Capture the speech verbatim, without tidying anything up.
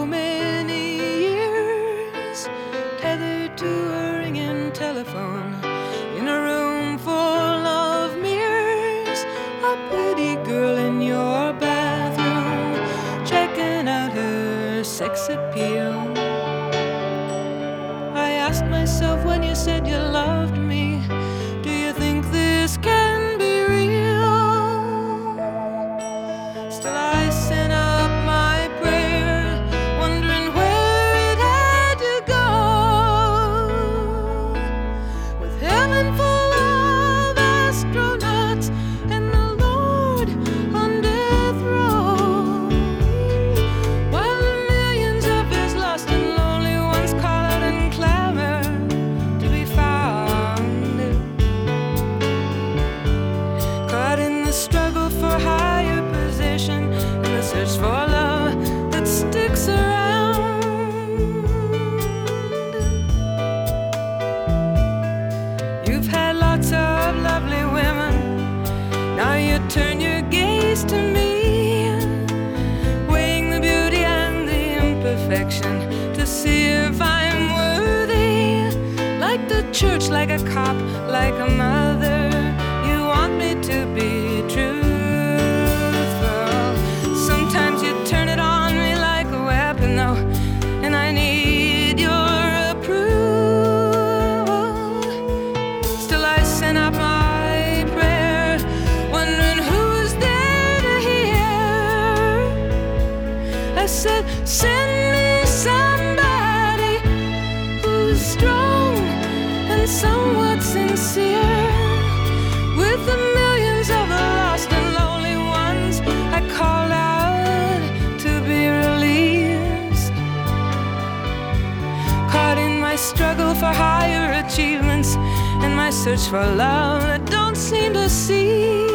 many years, tethered to a ringing telephone in a room full of mirrors. A pretty girl in your bathroom, checking out her sex appeal. I asked myself when you said you loved me, do you think this can be real? Still I sent up my prayer, wondering where it had to go. With heaven full of astronauts and the Lord on death row, while the millions of his lost and lonely ones call out and clamor to be found. Caught in the struggle for higher position and the search for love that sticks around. You've had lots of lovely women, now you turn your gaze to me, weighing the beauty and the imperfection to see if I'm worthy. Like the church, like a cop, like a mother, you want me to be truthful. Sometimes you turn it on me like a weapon, though, and I need your approval. Still I send out my prayer, wondering who's there to hear. I said, send me somebody who's strong and somewhat sincere. With the millions of the lost and lonely ones, I called out to be released. Caught in my struggle for higher achievements and my search for love that don't seem to cease.